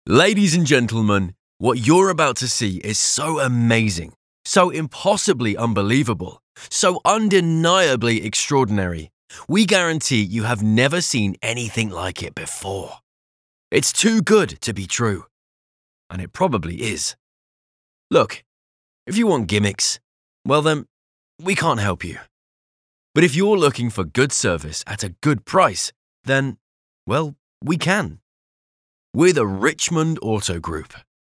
Ladies and gentlemen, what you're about to see is so amazing, so impossibly unbelievable, so undeniably extraordinary. We guarantee you have never seen anything like it before. It's too good to be true. And it probably is. Look, if you want gimmicks, well then, we can't help you. But if you're looking for good service at a good price, then, well, we can. We're the Richmond Auto Group.